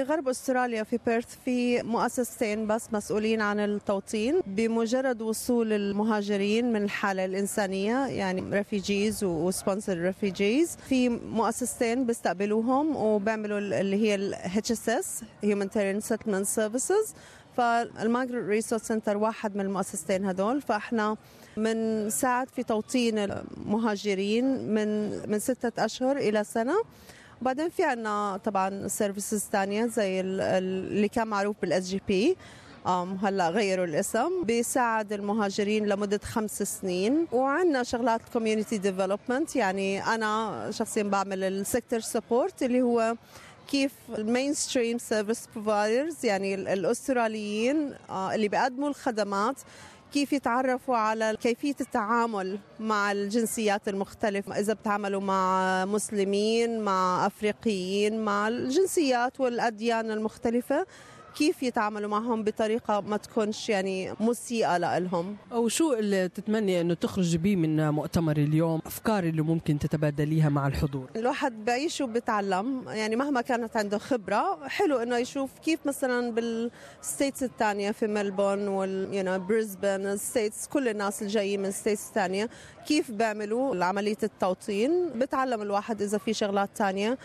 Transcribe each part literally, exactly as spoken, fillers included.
غرب أستراليا في بيرث في مؤسستين بس مسؤولين عن التوطين. بمجرد وصول المهاجرين من الحالة الإنسانية يعني refugees وسبونسر refugees في مؤسستين بيستقبلوهم وبيعملوا اللي هي ال إتش إس إس Humanitarian Settlement Services. فالمايجرنت ريسورس سنتر واحد من المؤسستين هدول. فاحنا بنساعد في توطين المهاجرين من من ستة أشهر إلى سنة. وبعدين في عنا طبعا سيرفيسز تانية زي اللي كان معروف بالاس جي بي، هلا غيروا الاسم، بيساعد المهاجرين لمدة خمس سنين. وعندنا شغلات كوميونيتي ديفلوبمنت، يعني أنا شخصيا بعمل السيكتور سبورت اللي هو كيف المين ستريم سيرفيس بروفايدرز يعني الأستراليين اللي بيقدموا الخدمات كيف يتعرفوا على كيفية التعامل مع الجنسيات المختلفة، إذا بتعاملوا مع مسلمين مع أفريقيين مع الجنسيات والأديان المختلفة، كيف يتعاملوا معهم بطريقة ما تكونش يعني مسيئة لهم. أو شو اللي تتمنى أنه تخرج بيه من مؤتمر اليوم، أفكار اللي ممكن تتبادليها مع الحضور؟ الواحد بعيش وبتعلم، يعني مهما كانت عنده خبرة حلو أنه يشوف كيف مثلا بالستيتس الثانية في ملبون وال يعني بريسبن الستيتس، كل الناس الجايين من ستيتس ثانية كيف بيعملوا عملية التوطين. بتعلم الواحد إذا في شغلات تانية،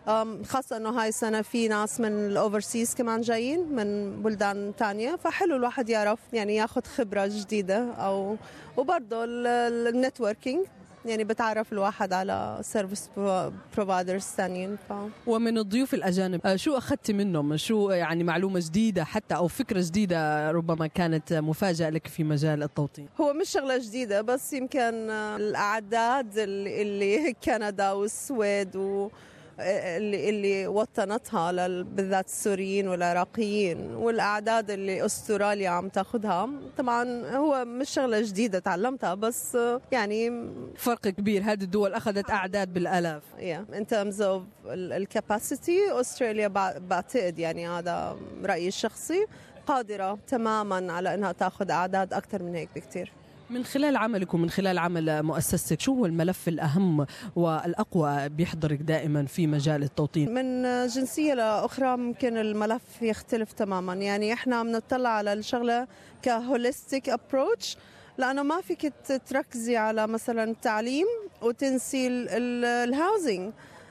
خاصة أنه هاي السنة في ناس من الأوفرسيز كمان جايين من بلدان تانية، فحلو الواحد يعرف يعني ياخد خبرة جديدة. أو وبرضه النتوركينج يعني بتعرف الواحد على سيرفيس بروفايدرز ثانيين. ف... ومن الضيوف الأجانب شو أخذت منهم؟ شو يعني معلومة جديدة حتى أو فكرة جديدة ربما كانت مفاجأة لك في مجال التوطين؟ هو مش شغلة جديدة، بس يمكن الأعداد اللي, اللي كندا والسويد و اللي اللي وطنتها بالذات السوريين والعراقيين، والأعداد اللي أستراليا عم تاخدها، طبعا هو مش شغلة جديدة تعلمتها، بس يعني فرق كبير. هذه الدول أخذت أعداد بالآلاف. yeah. in terms of الكاباسيتي أستراليا بعتقد يعني هذا رأيي الشخصي قادرة تماما على أنها تاخد أعداد أكثر من هيك بكتير. من خلال عملك ومن خلال عمل مؤسستك، شو هو الملف الأهم والأقوى بيحضرك دائما في مجال التوطين؟ من جنسية لأخرى ممكن الملف يختلف تماما. يعني إحنا بنطلع على الشغلة كهوليستيك أبروتش، لأنه ما فيك تركزي على مثلا التعليم وتنسي الهاوزينج،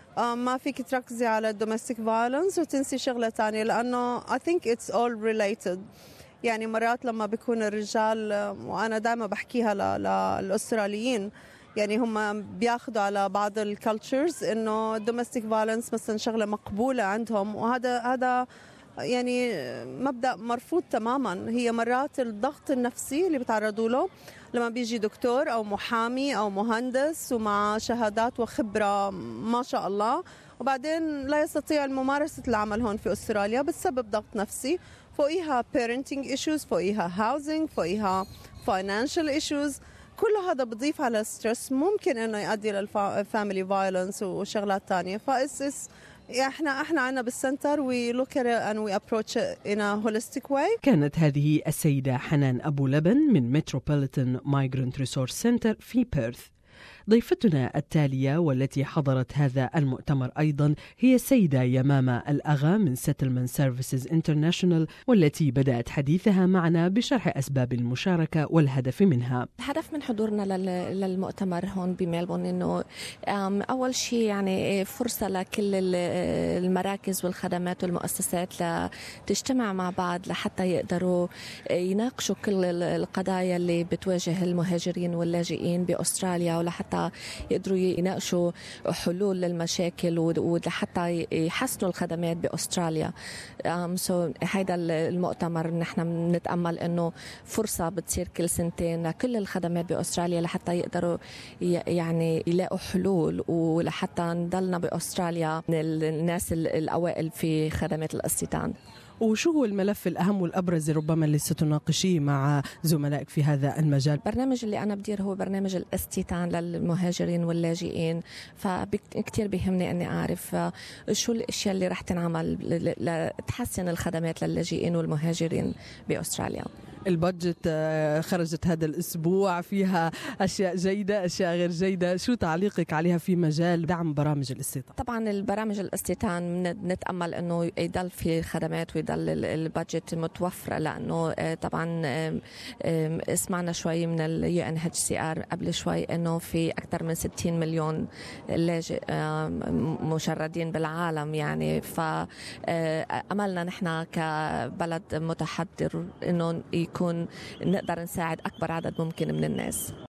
ما فيك تركزي على الدومستيك فايلنس وتنسي شغلة تانية، لأنه I think it's all related. يعني مرات لما بيكون الرجال، وأنا دائما بحكيها للأستراليين، يعني هم بياخدوا على بعض الكالتشرز إنه domestic violence مثلا شغلة مقبولة عندهم، وهذا هذا يعني مبدأ مرفوض تماما. هي مرات الضغط النفسي اللي بتعرضوا له لما بيجي دكتور أو محامي أو مهندس ومع شهادات وخبرة ما شاء الله، وبعدين لا يستطيع ممارسة العمل هون في أستراليا بسبب ضغط نفسي، فوقيها parenting issues، فوقيها housing، فوقيها financial issues. كل هذا بضيف على ستريس ممكن انه يؤدي للفاميلي فايلنس وشغلات تانية. فاسس احنا احنا عنا بالسنتر we look at it and we approach it in a holistic way. كانت هذه السيدة حنان أبو لبن من Metropolitan Migrant Resource Center في بيرث. ضيفتنا التالية والتي حضرت هذا المؤتمر أيضا هي السيدة يمامة الأغا من Settlement Services International، والتي بدأت حديثها معنا بشرح أسباب المشاركة والهدف منها. الهدف من حضورنا للمؤتمر هون بميلبون إنه أول شيء يعني فرصة لكل المراكز والخدمات والمؤسسات لتجتمع مع بعض لحتى يقدروا يناقشوا كل القضايا اللي بتواجه المهاجرين واللاجئين بأستراليا، ولحتى يقدروا يناقشوا حلول للمشاكل ولحتى يحسنوا الخدمات بأستراليا. سو هيدا المؤتمر نحن بنتأمل إنه فرصة بتصير كل سنتين لكل الخدمات بأستراليا لحتى يقدروا يعني يلاقوا حلول، ولحتى نضلنا بأستراليا من الناس الأوائل في خدمات الاستيطان. وشو هو الملف الأهم والأبرز ربما اللي ستناقشيه مع زملائك في هذا المجال؟ البرنامج اللي أنا بدير هو برنامج الاستيطان للمهاجرين واللاجئين، فكتير بيهمني أني أعرف شو الأشياء اللي رح تنعمل لتحسن الخدمات للاجئين والمهاجرين بأستراليا. البادجت خرجت هذا الأسبوع، فيها أشياء جيدة أشياء غير جيدة، شو تعليقك عليها في مجال دعم برامج الاستيطان؟ طبعا البرامج الاستيطان نتأمل أنه يضل في خدمات ويضل البادجت متوفرة، لأنه طبعا سمعنا شوي من ال يو إن إتش سي آر قبل شوي أنه في أكثر من ستين مليون لاجئ مشردين بالعالم، يعني فأملنا نحن كبلد متحضر أنه يكون نقدر نساعد أكبر عدد ممكن من الناس.